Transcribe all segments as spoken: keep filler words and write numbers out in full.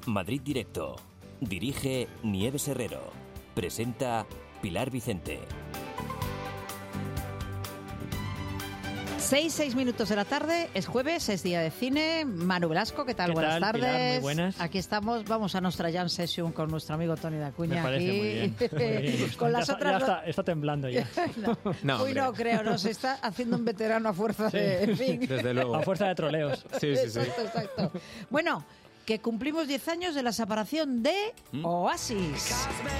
Madrid Directo. Dirige Nieves Herrero. Presenta Pilar Vicente. Seis, seis minutos de la tarde, es jueves, es día de cine. Manu Velasco, ¿qué tal? ¿Qué Buenas tal, tardes. Pilar? Muy buenas. Aquí estamos, vamos a nuestra jam session con nuestro amigo Toni Dacuña. Me parece aquí. muy bien. Muy bien. Con las ya otras está, ya está, está temblando ya. no, No, Uy, no creo, nos está haciendo un veterano a fuerza Sí. de... En fin. Desde luego. A fuerza de troleos. Sí, sí, sí. Exacto, exacto. Bueno, que cumplimos diez años de la separación de ¿Mm? Oasis.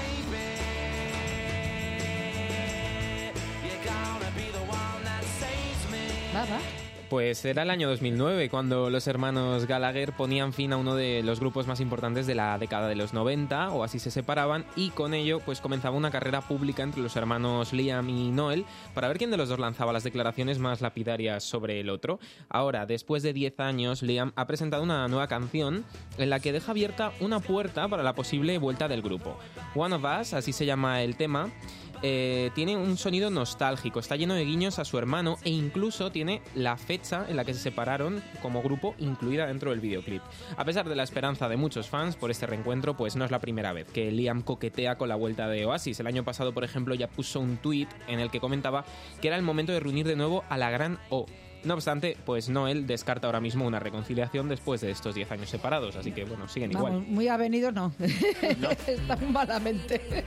Va, va. Pues era el año dos mil nueve cuando los hermanos Gallagher ponían fin a uno de los grupos más importantes de la década de los noventa, o así se separaban, y con ello pues comenzaba una carrera pública entre los hermanos Liam y Noel para ver quién de los dos lanzaba las declaraciones más lapidarias sobre el otro. Ahora, después de diez años, Liam ha presentado una nueva canción en la que deja abierta una puerta para la posible vuelta del grupo. One of Us, así se llama el tema. Eh, tiene un sonido nostálgico, está lleno de guiños a su hermano e incluso tiene la fecha en la que se separaron como grupo incluida dentro del videoclip. A pesar de la esperanza de muchos fans por este reencuentro, pues no es la primera vez que Liam coquetea con la vuelta de Oasis. El año pasado, por ejemplo, ya puso un tuit en el que comentaba que era el momento de reunir de nuevo a la gran O. No obstante, pues Noel descarta ahora mismo una reconciliación después de estos diez años separados, así que bueno, siguen Vamos, igual. muy avenidos no. No. Están malamente.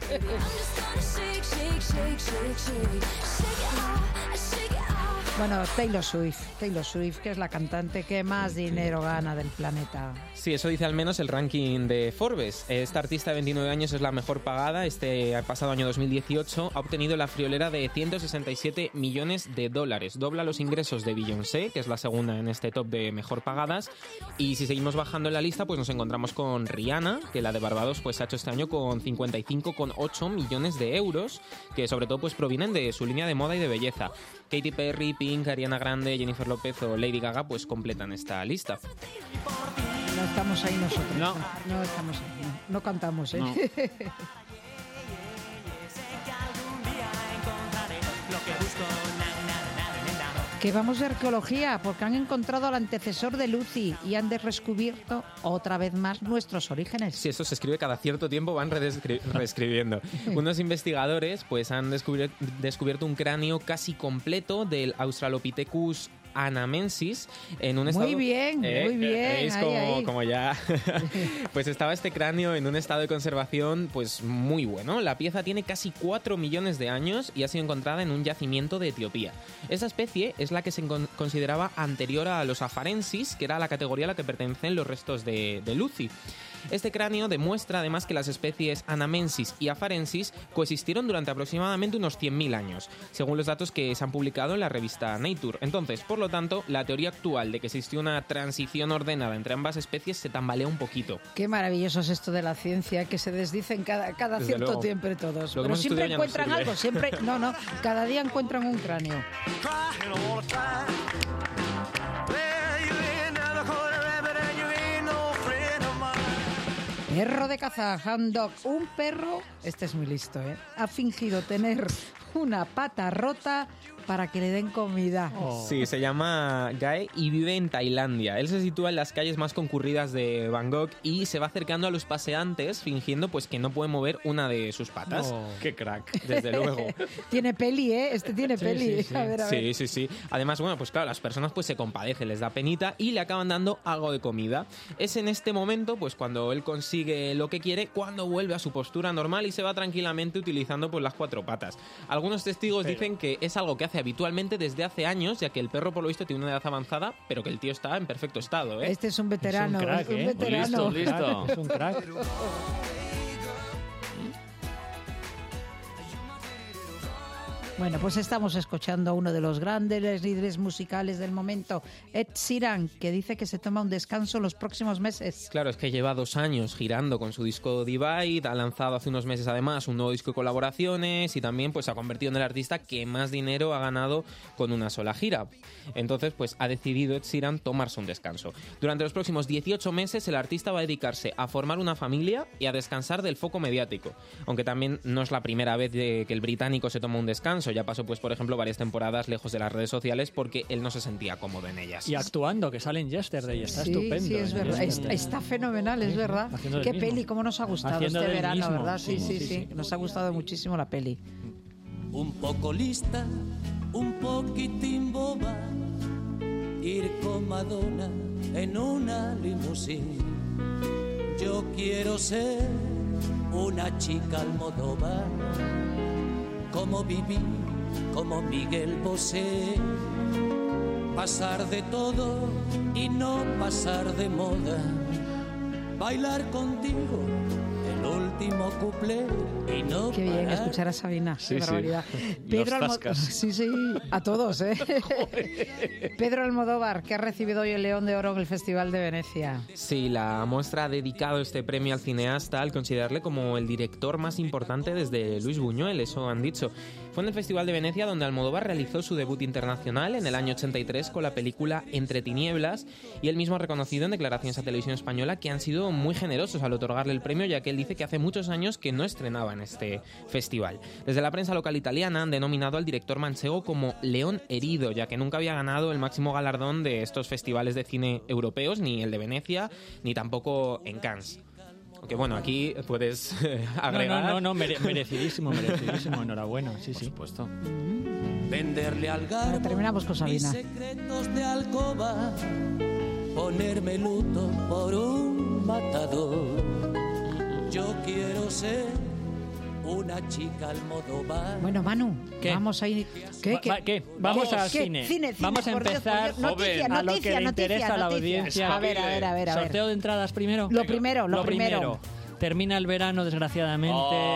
Bueno, Taylor Swift, Taylor Swift, que es la cantante que más dinero gana del planeta. Sí, eso dice al menos el ranking de Forbes. Esta artista de veintinueve años es la mejor pagada. Este pasado año dos mil dieciocho ha obtenido la friolera de ciento sesenta y siete millones de dólares. Dobla los ingresos de Beyoncé, que es la segunda en este top de mejor pagadas. Y si seguimos bajando en la lista, pues nos encontramos con Rihanna, que la de Barbados pues ha hecho este año con cincuenta y cinco coma ocho millones de euros, que sobre todo pues provienen de su línea de moda y de belleza. Katy Perry, Pink, Ariana Grande, Jennifer López o Lady Gaga pues completan esta lista. No estamos ahí nosotros. No. No estamos ahí. No, no cantamos, ¿eh? No. Que vamos de arqueología, porque han encontrado al antecesor de Lucy y han descubierto otra vez más nuestros orígenes. Sí, eso se escribe cada cierto tiempo, van redescri- reescribiendo. Unos investigadores pues han descubri- descubierto un cráneo casi completo del Australopithecus anamensis en un estado... Muy bien, muy bien, ¿Veis ahí, como, ahí. como ya... Pues estaba este cráneo en un estado de conservación pues muy bueno. La pieza tiene casi cuatro millones de años y ha sido encontrada en un yacimiento de Etiopía. Esa especie es la que se con- consideraba anterior a los afarensis, que era la categoría a la que pertenecen los restos de, de Lucy. Este cráneo demuestra además que las especies anamensis y afarensis coexistieron durante aproximadamente unos cien mil años, según los datos que se han publicado en la revista Nature. Entonces, por lo tanto, la teoría actual de que existió una transición ordenada entre ambas especies se tambalea un poquito. Qué maravilloso es esto de la ciencia, que se desdicen cada, cada Desde cierto luego. tiempo todos. Lo que Pero hemos siempre estudiado ya no encuentran sirve. algo, siempre... No, no, cada día encuentran un cráneo. Perro de caza, hound dog. Un perro, este es muy listo, ¿eh? Ha fingido tener una pata rota para que le den comida. Oh. Sí, se llama Gae y vive en Tailandia. Él se sitúa en las calles más concurridas de Bangkok y se va acercando a los paseantes fingiendo pues que no puede mover una de sus patas. Oh. ¡Qué crack! Desde luego. Tiene peli, ¿eh? Este tiene Sí, peli. sí, sí. A ver, a ver. Sí, sí, sí. Además, bueno, pues claro, las personas pues se compadecen, les da penita y le acaban dando algo de comida. Es en este momento, pues cuando él consigue lo que quiere, cuando vuelve a su postura normal y se va tranquilamente utilizando pues las cuatro patas. Algunos testigos Pero- dicen que es algo que hace habitualmente desde hace años, ya que el perro por lo visto tiene una edad avanzada, pero que el tío está en perfecto estado, ¿eh? Este es un veterano. Es un crack, es un ¿eh? veterano. Listo, listo. Es un crack. Bueno, pues estamos escuchando a uno de los grandes líderes musicales del momento, Ed Sheeran, que dice que se toma un descanso los próximos meses. Claro, es que lleva dos años girando con su disco Divide, ha lanzado hace unos meses además un nuevo disco de colaboraciones y también pues se ha convertido en el artista que más dinero ha ganado con una sola gira. Entonces pues ha decidido Ed Sheeran tomarse un descanso. Durante los próximos dieciocho meses el artista va a dedicarse a formar una familia y a descansar del foco mediático, aunque también no es la primera vez de que el británico se toma un descanso. incluso ya pasó, pues por ejemplo, varias temporadas lejos de las redes sociales porque él no se sentía cómodo en ellas. Y actuando, que sale en Yesterday, está sí, estupendo. Sí, es en verdad. Está, Yesterday. está fenomenal, es verdad. Haciendo Qué del mismo. peli, cómo nos ha gustado Haciendo este del verano, mismo. ¿verdad? Sí, sí, Sí, sí, sí, sí. Nos ha gustado muchísimo la peli. Un poco lista, un poquitín boba, ir con Madonna en una limusina. Yo quiero ser una chica Almodóvar, como Viví, como Miguel Bosé, pasar de todo y no pasar de moda, bailar contigo el último cuplé y no Qué bien parar. escuchar a Sabina, Sí, qué sí. barbaridad. Los Almo- zascas. Sí, sí, a todos, ¿eh? Pedro Almodóvar, que ha recibido hoy el León de Oro en el Festival de Venecia. Sí, la muestra ha dedicado este premio al cineasta al considerarle como el director más importante desde Luis Buñuel, eso han dicho. Fue en el Festival de Venecia donde Almodóvar realizó su debut internacional en el año ochenta y tres con la película Entre tinieblas, y él mismo ha reconocido en declaraciones a Televisión Española que han sido muy generosos al otorgarle el premio, ya que él dice que hace muchos años que no estrenaba en este festival. Desde la prensa local italiana han denominado al director manchego como León herido, ya que nunca había ganado el máximo galardón de estos festivales de cine europeos, ni el de Venecia, ni tampoco en Cannes. Aunque bueno, aquí puedes eh, No, agregar... no, no, no, mere- merecidísimo, merecidísimo, enhorabuena, sí, Por sí. supuesto. Venderle al garbo Terminamos con mis Sabina. secretos de alcoba, ponerme luto por un matador. Yo quiero ser una chica Almodóvar. Bueno, Manu, ¿Qué? vamos a ir... ¿Qué? Va- va- ¿qué? Vamos ¿Qué? al ¿Qué? cine. Cine, cine, Vamos a por Dios, empezar por Dios. Noticia, a lo que noticia, le noticia, interesa a la noticia. audiencia. A ver, a ver, a ver, a ver. ¿Sorteo de entradas primero? Lo primero, lo primero. Termina el verano, desgraciadamente,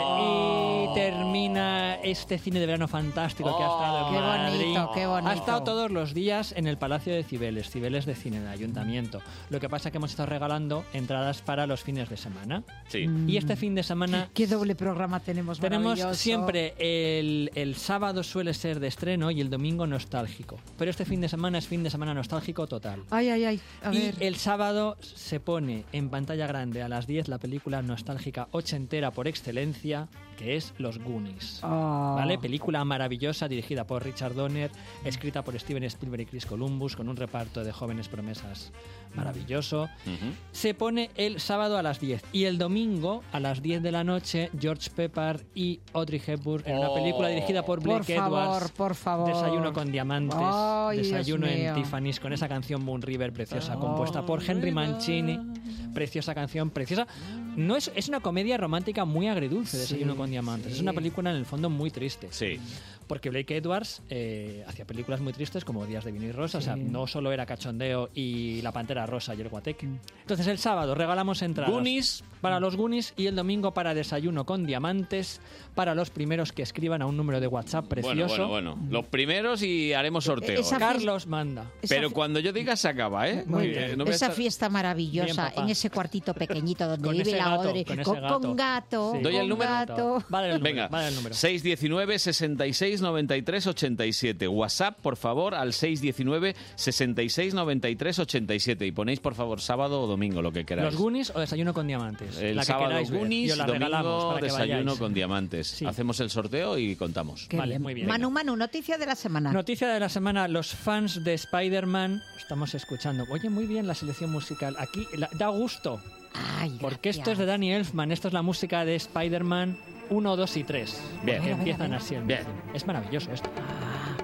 Oh. y termina este cine de verano fantástico que ha estado en Qué Madrid. bonito, qué bonito. Ha estado todos los días en el Palacio de Cibeles, Cibeles de Cine, en el Ayuntamiento. Lo que pasa es que hemos estado regalando entradas para los fines de semana. Sí. Y este fin de semana Qué doble programa tenemos, tenemos maravilloso. siempre el, el sábado suele ser de estreno y el domingo nostálgico. Pero este fin de semana es fin de semana nostálgico total. Ay, ay, ay, a Y ver. el sábado se pone en pantalla grande a las diez la película nostálgica ochentera por excelencia, que es Los Goonies. Oh. ¿Vale? Película maravillosa dirigida por Richard Donner, escrita por Steven Spielberg y Chris Columbus, con un reparto de jóvenes promesas maravilloso. Ujú. Se pone el sábado a las diez y el domingo a las diez de la noche George Peppard y Audrey Hepburn en una Oh. película dirigida por Por Blake favor, Edwards. por favor. Desayuno con diamantes, Ay, Desayuno Dios en mío. Tiffany's, con esa canción Moon River preciosa, compuesta por Henry Mancini. Preciosa canción, preciosa. No es, es una comedia romántica muy agridulce, Desayuno Sí, con diamantes. sí. Es una película en el fondo muy triste. Sí. Porque Blake Edwards eh, hacía películas muy tristes como Días de Vino y Rosa. O sea, Sí. no solo era Cachondeo y La Pantera Rosa y el Guateque. Entonces el sábado regalamos entradas Goonies. para los Goonies y el domingo para Desayuno con diamantes para los primeros que escriban a un número de WhatsApp Bueno, precioso. bueno, bueno. Los primeros y haremos sorteo. Esa- Carlos manda. Esa Pero fi- cuando yo diga se acaba, ¿eh? Muy Eh, bien. no voy a Esa estar- fiesta maravillosa Bien, papá. en ese cuartito pequeñito donde Con vive ese la gato, Audrey, con ese con, gato. con gato, Sí. ¿Doy el con número? gato. Vale el número. Venga, Vale el número. seis uno nueve, sesenta y seis, noventa y tres, ochenta y siete. WhatsApp, por favor, al seis uno nueve, sesenta y seis, noventa y tres, ochenta y siete. Y ponéis, por favor, sábado o domingo, lo que queráis. ¿Los Goonies o Desayuno con diamantes? El la que sábado queráis ver. Y Goonies, os la regalamos domingo para que desayuno vayáis. con diamantes. Sí. Hacemos el sorteo y contamos. Qué Vale, bien. muy bien. Manu, Manu, noticia de la semana. Noticia de la semana, los fans de Spider-Man estamos escuchando. Oye, muy bien la selección musical. Aquí la- da gusto, Ay, porque esto es gracias. de Danny Elfman. Esto es la música de Spider-Man uno, dos y tres. Bien. Que A ver, a ver, empiezan a ver. así. el Bien. inicio. Es maravilloso esto. Ah,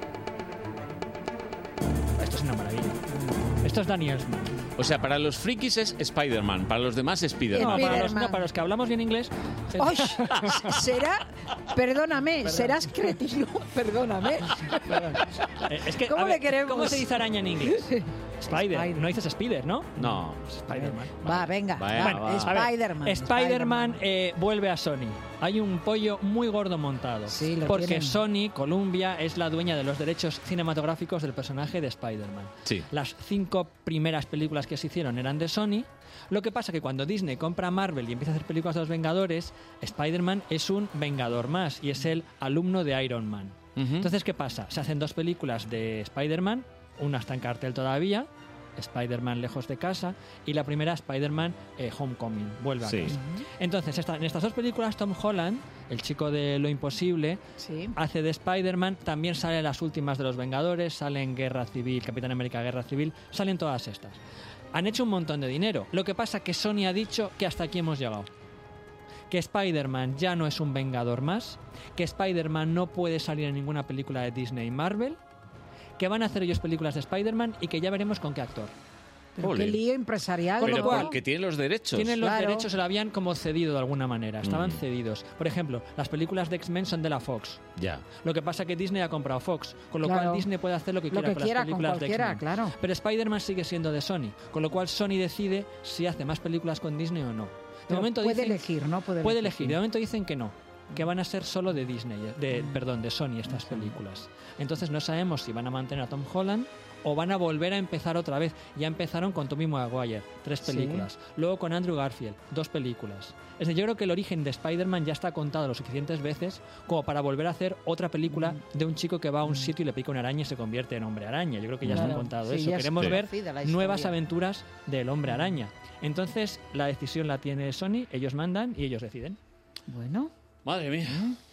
Esto es una maravilla. Esto es Danny Elfman. O sea, para los frikis es Spider-Man, para los demás Spider-Man. No, para los, Spider-Man. no, para los que hablamos bien inglés. es- ¡Ay! será, perdóname, serás cretino, perdóname. Perdón. Eh, es que, ¿Cómo a le ver, queremos? ¿Cómo se dice araña en inglés? Spider. Spider. No dices Spider, ¿no? No. Spider-Man. Va, venga, Vaya, va, va. A ver, Spider-Man. Spider-Man eh, vuelve a Sony. Hay un pollo muy gordo montado. Sí, lo porque tienen. Sony, Columbia, es la dueña de los derechos cinematográficos del personaje de Spider-Man. Sí. Las cinco primeras películas que se hicieron eran de Sony. Lo que pasa que cuando Disney compra Marvel y empieza a hacer películas de los Vengadores, Spider-Man es un Vengador más y es el alumno de Iron Man. Ujú. Entonces, ¿qué pasa? Se hacen dos películas de Spider-Man, una está en cartel todavía, Spider-Man Lejos de Casa, y la primera Spider-Man eh, Homecoming, Vuelve a Sí. casa. Entonces, esta- en estas dos películas, Tom Holland, el chico de Lo Imposible, Sí. hace de Spider-Man, también sale en las últimas de los Vengadores, sale en Guerra Civil, Capitán América Guerra Civil, salen todas estas. Han hecho un montón de dinero. Lo que pasa que Sony ha dicho que hasta aquí hemos llegado. Que Spider-Man ya no es un Vengador más, que Spider-Man no puede salir en ninguna película de Disney y Marvel, que van a hacer ellos películas de Spider-Man y que ya veremos con qué actor. Pero Ole. qué lío empresarial. Con lo Pero cual- porque tienen los derechos. Tienen los Claro. derechos, se lo habían como cedido de alguna manera, estaban Mm. cedidos. Por ejemplo, las películas de X-Men son de la Fox. Ya. Lo que pasa es que Disney ha comprado Fox, con lo Claro. cual Disney puede hacer lo que Lo quiera que con quiera las con películas de cualquiera, X-Men. claro. Pero Spider-Man sigue siendo de Sony, con lo cual Sony decide si hace más películas con Disney o no. De Pero momento puede dicen- elegir, ¿no? Puede, Puede elegir. De momento dicen que no, que van a ser solo de Disney, de, Mm. perdón, de Sony estas películas. Entonces no sabemos si van a mantener a Tom Holland o van a volver a empezar otra vez. Ya empezaron con Tobey Maguire, tres Sí. películas. Luego con Andrew Garfield, dos películas. Es decir, yo creo que el origen de Spider-Man ya está contado lo suficientes veces como para volver a hacer otra película Mm. de un chico que va a un sitio y le pica una araña y se convierte en hombre araña. Yo creo que ya Claro. está contado Sí, eso. ya es Queremos ver conocida la nuevas historia. aventuras del hombre araña. Entonces la decisión la tiene Sony, ellos mandan y ellos deciden. Bueno, Madre mía.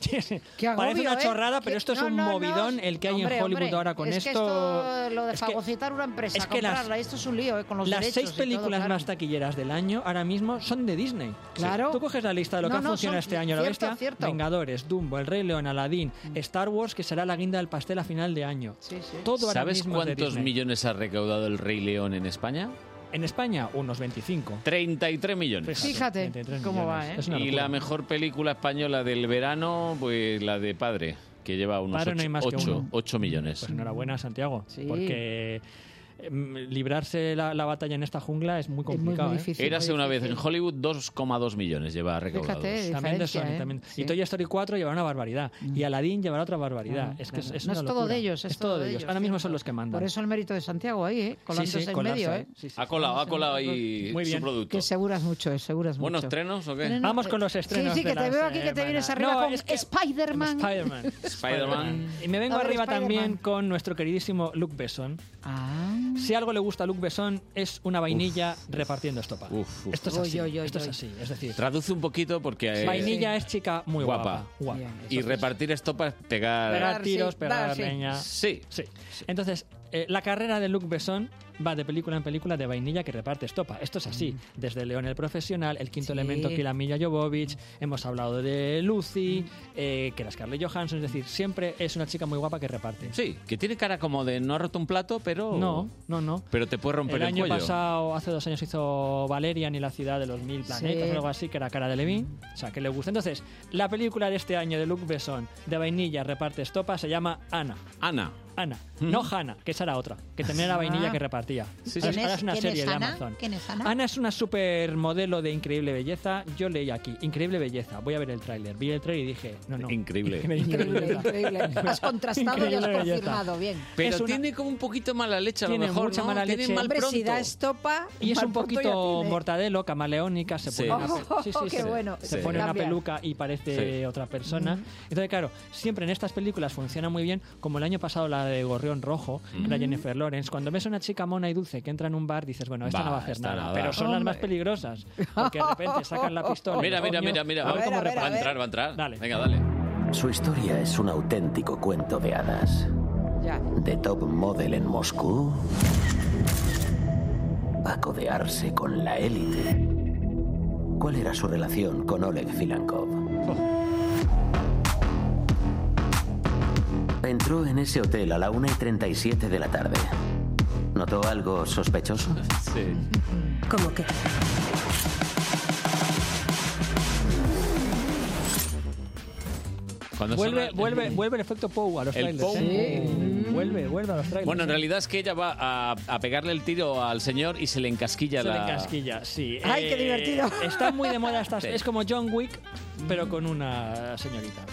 qué agobio, Parece una ¿eh? chorrada, Qué- pero esto es no, un no, no, movidón el que hay hombre, en Hollywood hombre, ahora con es esto. Que esto lo de Es que fagocitar una empresa, es que las- comprarla, esto es un lío, ¿eh? Con los Las derechos seis y todo, películas claro. más taquilleras del año ahora mismo son de Disney. Claro. Tú coges la lista de lo No, que ha no, funcionado son- este año, la cierto, bestia, cierto. Vengadores, Dumbo, El Rey León, Aladdin, Star Wars, que será la guinda del pastel a final de año. Sí, sí. Todo ahora ¿Sabes mismo es de cuántos Disney. millones ha recaudado el Rey León en España? En España, unos veinticinco. treinta y tres millones. Fíjate veintitrés cómo va, millones. ¿eh? Es una Y locura. la mejor película española del verano, pues la de Padre, que lleva unos Padre no hay más que uno. ocho millones. Pues enhorabuena, Santiago. Sí. Porque em, librarse la, la batalla en esta jungla es muy Es muy, complicado. muy ¿eh? difícil. Érase muy una vez en difícil. Hollywood dos coma dos millones lleva recaudados. Fíjate. También de diferencia, Sony. ¿eh? También. Sí. Y Toy Story cuatro llevará una barbaridad. Y Aladdin llevará otra barbaridad. Ah, es que es, claro. es No una es todo locura. de ellos, es todo de ellos. Ahora mismo cierto. son los que mandan. Por eso el mérito de Santiago ahí, ¿eh? sí, Colándose sí, en colarse, medio, ¿eh? ¿eh? Sí, sí. Ha colado, ha colado ahí Muy su bien. producto. Que seguras mucho, eh, seguras ¿Buenos mucho. trenos o qué? Trenos. Vamos con los estrenos. Sí, sí, de que te la veo aquí que te semana. vienes arriba No, con es que- Spider-Man. Spider-Man. Spider-Man. Y me vengo A ver, arriba Spider-Man. también con nuestro queridísimo Luc Besson. Ah. Si algo le gusta a Luc Besson es una vainilla repartiendo estopa. Uf, uf. Esto es Uy, así. uy, uy, esto es uy. así. Es decir, Traduce un poquito porque... eh, vainilla es chica muy guapa. guapa. guapa. Bien. y repartir estopas, pegar... Pegar Dar, tiros, sí, pegar dar, sí. leña. Sí. Sí. Entonces, eh, la carrera de Luc Besson va de película en película de vainilla que reparte estopa. Esto es así. Desde León el Profesional, El Quinto Sí. Elemento, Kila Milla Jovovich, hemos hablado de Lucy, eh, que era Scarlett Johansson. Es decir, siempre es una chica muy guapa que reparte. Sí, que tiene cara como de no ha roto un plato, pero... No, no, no. Pero te puede romper El el, año cuello. pasado, hace dos años, hizo Valerian y la ciudad de los mil planetas Sí. o algo así, que era Cara de Levine. O sea, que le gusta. Entonces, la película de este año de Luc Besson, de vainilla, reparte estopa, se llama Ana. Ana. Ana, no Hannah, que esa era otra, que también era vainilla que repartía. Sí, ahora, sí. ahora es una ¿Quién serie es de Ana? Amazon. ¿Quién es Ana? Ana es una supermodelo de increíble belleza. Yo leí aquí, increíble belleza. Voy a ver el tráiler. Vi el tráiler y dije, no, no. Increíble. Increíble, increíble. Has contrastado y has Increíble belleza. confirmado, bien. Pero Es una- tiene como un poquito mala leche a Tiene lo mejor, mucha ¿no? mala Tiene leche. mal Hombre, si pronto. da estopa... Y es mal un pronto ya poquito tiene. mortadelo, camaleónica, se Sí. pone, una, Oh, pe- sí, sí, qué sí. bueno. Se Sí. pone una Cambia. peluca y parece Sí. otra persona. Entonces, claro, siempre en estas películas funciona muy bien, como el año pasado la de Gorrión Rojo, era Jennifer Lawrence. Cuando ves a una chica mona y dulce que entra en un bar, dices, bueno, esta Va, no va a hacer esta nada. nada. Pero son las más Hombre. peligrosas, porque de repente sacan la pistola. y Mira, mira, coño, mira, mira. a ver A cómo ver, a ver, Va a reparten. entrar, va a entrar. Dale. Venga, dale. Su historia es un auténtico cuento de hadas. Ya. De top model en Moscú a codearse con la élite. ¿Cuál era su relación con Oleg Filankov? Entró en ese hotel a la una y treinta y siete de la tarde. ¿Notó algo sospechoso? Sí. ¿Cómo que? Cuando Vuelve, suena- vuelve, vuelve el efecto Poe a los El trailers. Poe. ¿eh? Vuelve, vuelve a los trailers. Bueno, en ¿eh? realidad es que ella va a, a pegarle el tiro al señor y se le encasquilla Se le la... encasquilla, sí. Ay, qué Eh, divertido. Está muy de moda estas. Sí. Es como John Wick, pero con una señorita.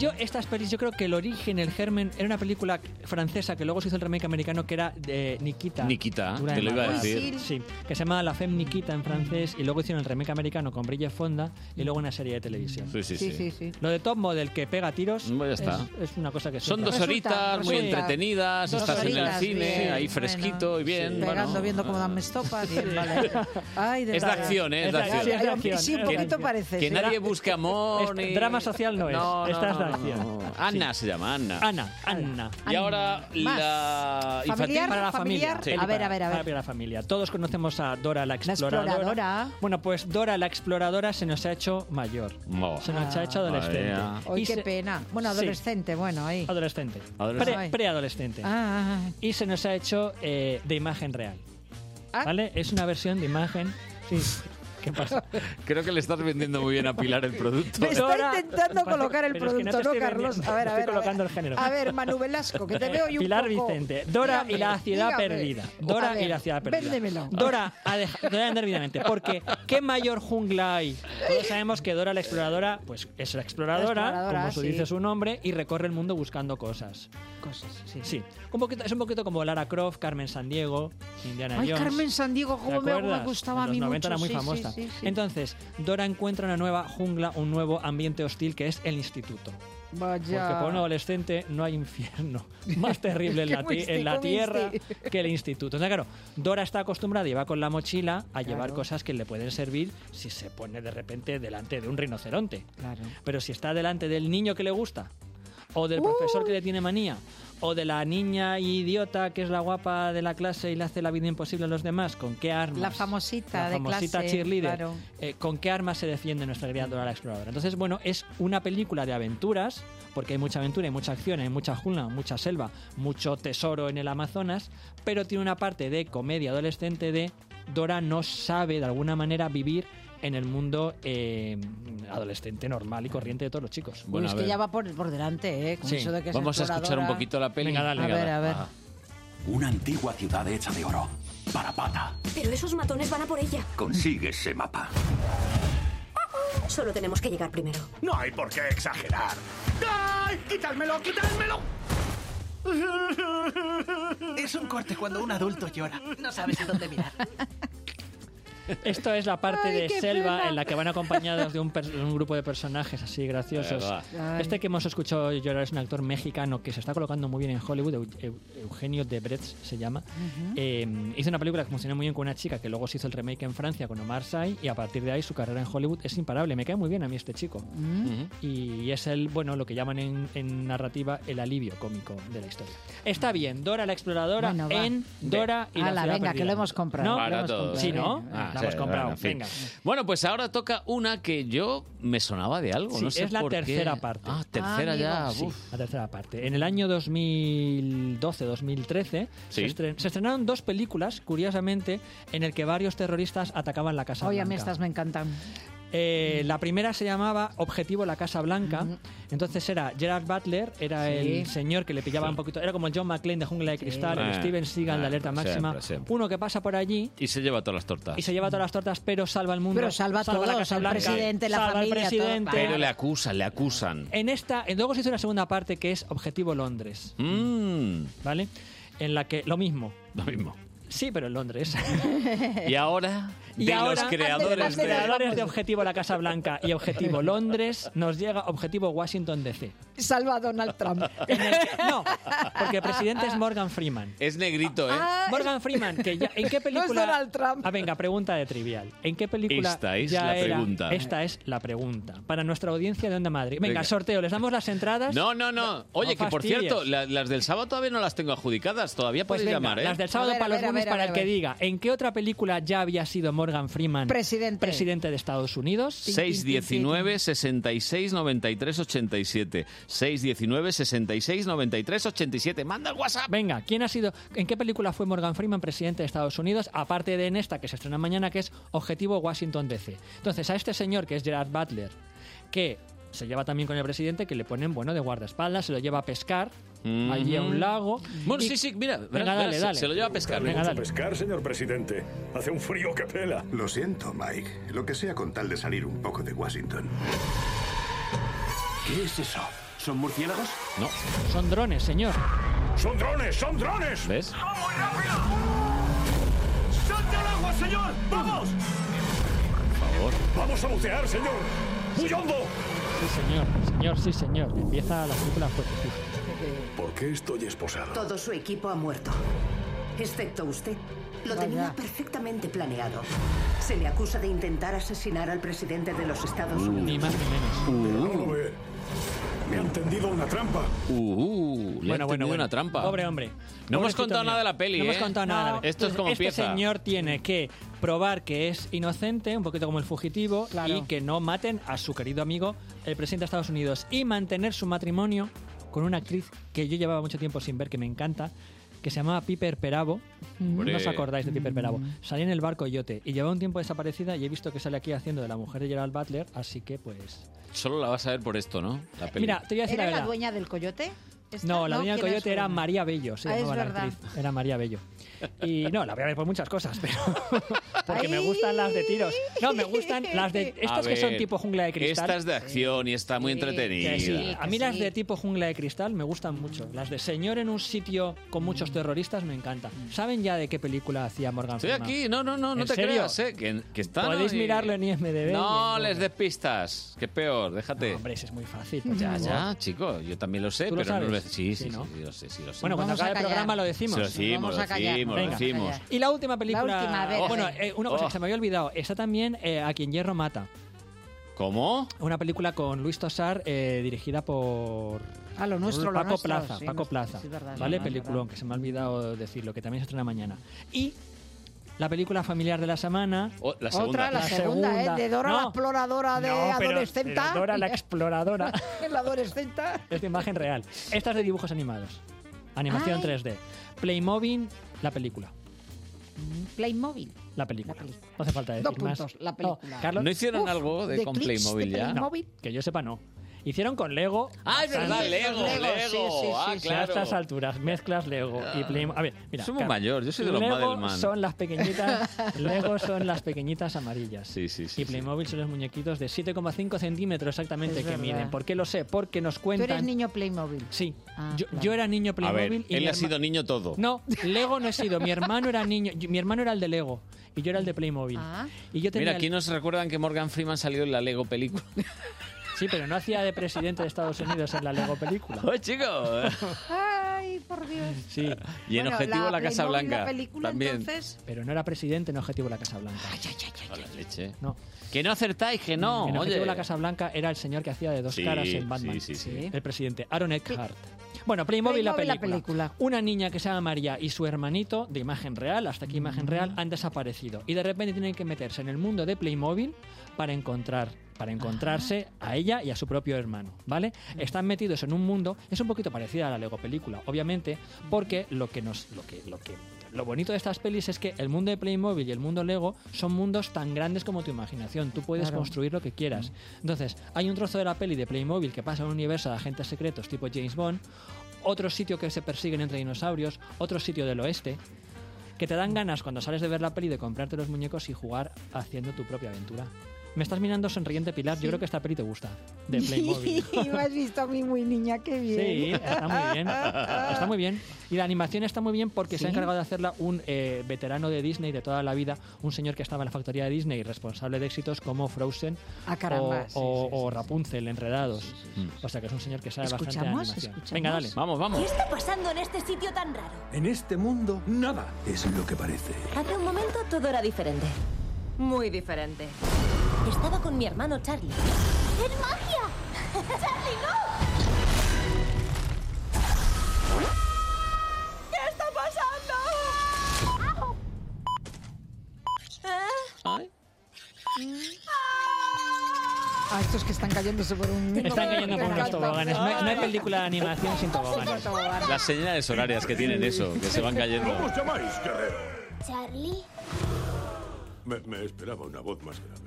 yo, estas pelis, yo creo que el origen, el germen, era una película francesa que luego se hizo el remake americano, que era de Nikita. Nikita, Dura te de lo iba a matar. decir. Sí, que se llama La Femme Nikita en francés, y luego hicieron el remake americano con Bridget Fonda y luego una serie de televisión. Sí, sí, Sí, sí. sí, sí. Lo de Top Model, que pega tiros, Pues ya está. Es, es una cosa que Son siempre- dos Resulta, horitas muy resulta. entretenidas, Dos estás en el horitas, cine, bien, ahí fresquito bueno, y bien. Pegando, bueno. viendo cómo dan estopas. Bien, vale. Ay, de Es de verdad. acción, ¿eh? Es de Es de acción. acción, es de Ay, acción, sí, un es de poquito acción. parece. Que sí. nadie busque amor Es- ni... drama social no es, No, esta no, es de no, acción. no. Ana se llama, Ana. Ana, Ana. Y ahora Más. la infantil. Familiar. Para la familiar. familia. Sí. A ver, a ver, a ver. Para la familia. Todos conocemos a Dora la La exploradora. exploradora. Bueno, pues Dora la exploradora se nos ha hecho mayor. Mo. Se nos ha hecho Ah. adolescente. Vaya. Hoy Y qué se- pena. Bueno, Sí. adolescente, bueno, ahí. Adolescente. Adolescente. Pre- Preadolescente. Ah, Y se nos ha hecho eh, de imagen real. Ah. ¿Vale? Es una versión de imagen. Sí. ¿Qué pasa? Creo que le estás vendiendo muy bien a Pilar el producto. me está Dora- intentando Pero colocar el es que no te producto, ¿no, estoy Carlos? vendiendo, A ver, a estoy ver. a ver. colocando el género. A ver, Manu Velasco, que te veo y un Pilar poco... Vicente, Dora y la Dígame, ciudad dígame. perdida. A Dora ver, y la ciudad perdida. Véndemelo. Dora ha dejado Dora indefinidamente, porque ¿qué mayor jungla hay? Todos sabemos que Dora la exploradora, pues es la exploradora, La exploradora, como su sí. dice su nombre, y recorre el mundo buscando cosas. Cosas, sí. Sí, un poquito, es un poquito como Lara Croft, Carmen Sandiego, Indiana Ay, Jones. Carmen Sandiego, ¿Te cómo me, acuerdas? me gustaba En a mí los noventa mucho. era muy sí, famosa. sí, sí, sí. Entonces, Dora encuentra una nueva jungla, un nuevo ambiente hostil que es el instituto. Vaya. Porque para un adolescente no hay infierno más terrible en Qué la, ti- misti, en la qué tierra misti. que el instituto. Entonces, claro, Dora está acostumbrada y va con la mochila a llevar Claro. cosas que le pueden servir si se pone de repente delante de un rinoceronte. Claro. Pero si está delante del niño que le gusta, o del profesor que le tiene manía, o de la niña idiota que es la guapa de la clase y le hace la vida imposible a los demás, ¿con qué armas? La famosita La de famosita clase, cheerleader. claro. Eh, ¿Con qué armas se defiende nuestra querida Dora la Exploradora? Entonces, bueno, es una película de aventuras, porque hay mucha aventura, hay mucha acción, hay mucha jungla, mucha selva, mucho tesoro en el Amazonas, pero tiene una parte de comedia adolescente de Dora no sabe de alguna manera vivir en el mundo eh, adolescente normal y corriente de todos los chicos. Uy, Bueno, es a que ver. ya va por, por delante, ¿eh? Con Sí. eso de que es Vamos a escuchar un exploradora. poquito la peli. Venga, dale. A ver, a ver. Ah. Una antigua ciudad hecha de oro. Parapata. Pero esos matones van a por ella. Consigue ese mapa. Solo tenemos que llegar primero. No hay por qué exagerar. ¡Ay! ¡Quítálmelo, quítálmelo! Es un corte cuando un adulto llora. No sabes a dónde mirar. Esto es la parte Ay, de qué selva pena. en la que van acompañados de un, per- un grupo de personajes así graciosos. Verdad. Ay. Este que hemos escuchado llorar es un actor mexicano que se está colocando muy bien en Hollywood, Eu- Eu- Eugenio Debretz se llama. Eh, hizo una película que funcionó muy bien con una chica que luego se hizo el remake en Francia con Omar Sy y a partir de ahí su carrera en Hollywood es imparable. Me cae muy bien a mí este chico. Ujú. Y es el, bueno, lo que llaman en, en narrativa el alivio cómico de la historia. Está bien, Dora la exploradora Bueno, va. en Dora y la Ala, ciudad venga, perdida. que lo hemos comprado. ¿No? lo hemos Barato. comprado. Sí, ¿no? Venga, La sí, hemos comprado. bueno, en fin. Venga. Bueno, pues ahora toca una que yo me sonaba de algo. Sí, no sé es la por qué. tercera parte. Ah, tercera Ah, ya. amigo. uf. La tercera parte. En el año dos mil doce dos mil trece Sí. se, estren- se estrenaron dos películas, curiosamente, en el que varios terroristas atacaban la Casa Oye, a mí Blanca. estas me encantan. Eh, la primera se llamaba Objetivo la Casa Blanca. Entonces era Gerard Butler, era Sí. el señor que le pillaba Sí. un poquito. Era como el John McClane de Jungla de Cristal, el Eh, Steven Seagal de eh, Alerta siempre, Máxima. siempre. Uno que pasa por allí Y se lleva todas las tortas. y se lleva todas las tortas, pero salva el mundo. Pero salva a la todos, Casa al Blanca, presidente, la salva al familia, todo. presidente. Pero le acusan, le acusan. En esta, en- luego se hizo una segunda parte que es Objetivo Londres, Mm, ¿vale? En la que lo mismo. lo mismo. Sí, pero en Londres. Y ahora, Y de ahora, los creadores los de... creadores de Objetivo la Casa Blanca y Objetivo Londres, nos llega Objetivo Washington D C. Salva a Donald Trump. En el que- no, porque el presidente es Morgan Freeman. Es negrito, ¿eh? Ah, Morgan Freeman, que ya, ¿en qué película? Donald Trump. Ah, venga, pregunta de trivial. ¿En qué película Esta es ya la era- pregunta. Esta es la pregunta. Para nuestra audiencia de Onda Madrid. Venga, Venga. sorteo, ¿les damos las entradas? No, no, no. Oye, No que por fastidies. cierto, la- las del sábado todavía no las tengo adjudicadas. Todavía Pues podéis venga, llamar, ¿eh? las del sábado A ver, para a los ver, a lunes ver, para a el ver. que diga. ¿En qué otra película ya había sido Morgan Freeman Presidente. presidente de Estados Unidos? seis diecinueve, sesenta y seis, noventa y tres, ochenta y siete. seis diecinueve, sesenta y seis, noventa y tres, ochenta y siete. Manda el WhatsApp. Venga, ¿quién ha sido? ¿En qué película fue Morgan Freeman presidente de Estados Unidos? Aparte de en esta que se estrena mañana, que es Objetivo Washington D C. Entonces, a este señor que es Gerard Butler, que se lleva también con el presidente, que le ponen, bueno, de guardaespaldas, se lo lleva a pescar Mhm. allí a un lago. Bueno, y- sí, sí, mira. verás, Venga, dale, verás, dale. Se lo lleva a pescar. Venga, dale. pescar, señor presidente. Hace un frío que pela. Lo siento, Mike. Lo que sea con tal de salir un poco de Washington. ¿Qué es eso? ¿Son murciélagos? No. Son drones, señor. ¡Son drones! ¡Son drones! ¿Ves? ¡Son muy rápidos! ¡Salte al agua, señor! ¡Vamos! Por favor. ¡Vamos a bucear, señor! ¡Muy hondo! Sí, señor. Señor, sí, señor. Empieza la película fuerte. Sí. ¿Por qué estoy esposado? Todo su equipo ha muerto, excepto usted. Lo Vaya. tenía perfectamente planeado. Se le acusa de intentar asesinar al presidente de los Estados Unidos. Ni más ni menos. Pero vamos a ver. Me han tendido una trampa. Uh, uh, le Bueno, han bueno, tendido bueno. una trampa. Pobre hombre. No hemos Pobrecito contado mío. nada de la peli, No ¿eh? hemos contado nada. de la peli. Esto es como este empieza. señor tiene que probar que es inocente, un poquito como el fugitivo, Claro. y que no maten a su querido amigo, el presidente de Estados Unidos, y mantener su matrimonio con una actriz que yo llevaba mucho tiempo sin ver, que me encanta, que se llamaba Piper Perabo. Hombre. No os acordáis de Piper Perabo. Salía en el barco Yote y llevaba un tiempo desaparecida y he visto que sale aquí haciendo de la mujer de Gerald Butler, así que pues... Solo la vas a ver por esto, ¿no? La peli. Mira, te voy a decir ¿Era la la verdad. dueña del coyote? ¿Esta? No, la dueña del ¿quién es coyote era dueña? María Bello, se Ah, es llamaba la verdad. actriz. Era María Bello. Y no, la voy a ver por muchas cosas, pero porque me Ay. gustan las de tiros. No, me gustan las de A estas que son ver, tipo jungla de cristal. Esta es de acción y está muy Sí, entretenida. Que sí, a mí que las sí. de tipo jungla de cristal me gustan mucho. Las de señor en un sitio con muchos terroristas me encantan. ¿Saben ya de qué película hacía Morgan Estoy Freeman? aquí, no, no, no, no ¿En te serio? creas, ¿eh? Que, que está. Podéis ¿no? Y- mirarlo en I M D B. No y en les Google. des pistas, que es peor, déjate. No, hombre, ese es muy fácil. ya, por ya, favor. chico, yo también lo sé, ¿Tú lo pero no lo sabes? Sí, sí, Sí, sí, ¿no? sí, lo sé, sí lo sé. Bueno, cuando Vamos a acabe el callar. programa lo decimos. Sí, lo decimos, Vamos lo a callar, decimos, lo venga. decimos. Y la última película... La última, a ver, bueno, a ver. eh, una cosa Oh. que se me había olvidado. Está también eh, A quien hierro mata. ¿Cómo? Una película con Luis Tosar eh, dirigida por... Ah, lo nuestro, por lo Paco nuestro, Plaza. sí, Paco nuestro, Plaza. sí, es verdad, es ¿Vale? verdad, es Peliculón, verdad. que se me ha olvidado decirlo, que también se estrena mañana. Y la película familiar de la semana... Oh, la segunda. Otra, la, La segunda, segunda. ¿eh? De Dora No. la exploradora de No, pero- adolescente. pero Dora la exploradora. la adolescente. Es de imagen real. Esta es de dibujos animados. Animación Ay. tres D. Playmobil, la película. Playmobil. La película. La película. No hace falta decir Dos más. puntos, la No, película. Carlos, ¿No hicieron Uf, algo de, de con clips Playmobil de ya? no, Playmobil. que yo sepa no. Hicieron con Lego. Ah, es verdad, bastante- Lego, Lego, Lego. sí, sí, ah, sí, sí. Y a claro. estas alturas mezclas Lego y Playmobil. A ver, mira. Soy muy Carlos, mayor, yo soy de los Lego Madelman. son las pequeñitas. Lego son las pequeñitas amarillas. Sí, sí, sí. Y Playmobil son los muñequitos de siete coma cinco centímetros exactamente Es que verdad. miden. ¿Por qué lo sé? Porque nos Tú cuentan. eres niño Playmobil. Sí. Ah, yo, claro. yo era niño A Playmobil ver, y él mi ha herma- sido niño todo. No, Lego no he sido. Mi hermano era niño. yo- Mi hermano era el de Lego y yo era el de Playmobil. Ah. Y yo tenía Mira, el- aquí nos recuerdan que Morgan Freeman salió en la Lego película. Sí, pero no hacía de presidente de Estados Unidos en la Lego película. ¡Oh, chico! Ay, por Dios. Sí, Y en Bueno, Objetivo la, Casa Playmobil, Blanca. La película, también. entonces. pero no era presidente en Objetivo la Casa Blanca. A la leche. No. Que no acertáis, que no. En Objetivo Oye. la Casa Blanca era el señor que hacía de dos Sí, caras en Batman. sí, sí, sí. El presidente, Aaron Eckhart. Bueno, Playmobil, la, Playmobil, la película. película. Una niña que se llama María y su hermanito, de imagen real, hasta aquí imagen real, han desaparecido. Y de repente tienen que meterse en el mundo de Playmobil para encontrar para encontrarse a ella y a su propio hermano, ¿vale? Están metidos en un mundo, es un poquito parecida a la Lego película, obviamente, porque lo que nos lo que lo que lo bonito de estas pelis es que el mundo de Playmobil y el mundo Lego son mundos tan grandes como tu imaginación. Tú puedes Claro. construir lo que quieras. Entonces, hay un trozo de la peli de Playmobil que pasa en un universo de agentes secretos tipo James Bond, otro sitio que se persiguen entre dinosaurios, otro sitio del oeste, que te dan ganas cuando sales de ver la peli de comprarte los muñecos y jugar haciendo tu propia aventura. Me estás mirando sonriente, Pilar. Yo creo que esta peli te gusta, de Playmobil. Y me has visto a mí muy niña, qué bien. Sí, está muy bien. Está muy bien. Y la animación está muy bien porque se ha ¿Sí? encargado de hacerla un eh, veterano de Disney de toda la vida, un señor que estaba en la factoría de Disney, responsable de éxitos como Frozen Ah, caramba, o, sí, o- sí, o sí, Rapunzel, Enredados. O sea que es un señor que sabe bastante de ¿Escuchamos? animación. ¿Escuchamos? Venga, dale. Vamos, vamos. ¿Qué está pasando en este sitio tan raro? En este mundo, nada es lo que parece. Hace un momento todo era diferente. Muy diferente. Estaba con mi hermano Charlie. ¡Es magia! ¡Charlie, no! ¿Qué está pasando? ¿Ah? Ay. Ah, estos que están cayéndose por un... Están cayendo por unos toboganes. No hay, no hay película de animación sin toboganes. Las señales horarias que tienen eso, que se van cayendo. ¿Cómo os llamáis, guerrero? Charlie. Me, me esperaba una voz más grave.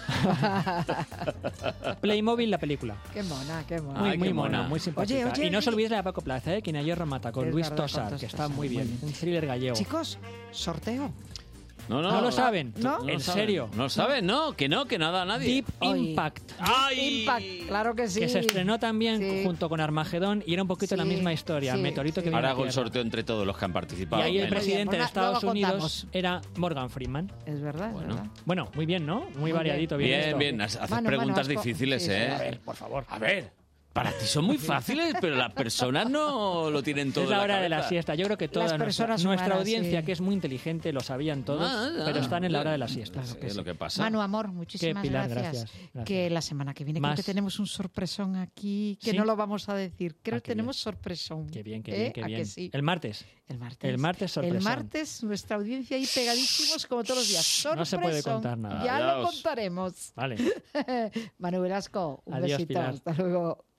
Playmobil, la película. Qué mona, qué mona. Muy, Ay, muy qué mona, mona. muy simpática. Oye, oye, y no os oye. olvidéis de la Paco Plaza, ¿eh? Quien ayer mata con Es Luis verdad, Tosar, con que está Tosar, muy muy bien. bien. Un thriller gallego. Chicos, sorteo. No, no, ¿No lo saben? ¿No? No ¿En lo saben. serio? No lo saben, no, que no, que nada, nadie. Deep Ay. Impact. ¡Ay! Impact, claro que sí. Que se estrenó también Sí. junto con Armagedón y era un poquito la Sí, misma historia. sí, Meteorito sí. que viene Ahora a hago el Tierra. sorteo entre todos los que han Y participado. ahí el Venga. presidente de Pues na- Estados luego Unidos contamos. era Morgan Freeman. Es verdad, Bueno. es verdad. Bueno, muy bien, ¿no? Muy, Muy variadito. Bien, Bien, esto. bien, haces Manu, preguntas Manu, has co- difíciles, sí, sí, ¿eh? a ver, por favor. A ver, para ti son muy fáciles, pero las personas no lo tienen todo Es en la hora de la cabeza. siesta. Yo creo que toda Las nuestra, personas nuestra humanas, audiencia, sí. que es muy inteligente, lo sabían todos, Ah, ah, pero están en la hora de la bien. siesta. Sí, es lo que pasa. Manu, amor, muchísimas Pilar, gracias. gracias, gracias. Que la semana que viene Más. creo que tenemos un sorpresón aquí, que ¿Sí? no lo vamos a decir. Creo Ah, que qué tenemos sorpresón. Qué bien, qué ¿Eh? bien, qué ¿A que bien. sí? El martes. El martes. El martes sorpresón. El martes, nuestra audiencia ahí pegadísimos como todos los días. No se puede Sorpresón. contar nada. Ya lo Adiós. contaremos. Vale. Manu Velasco, un Adiós, besito. Pilar. Hasta luego.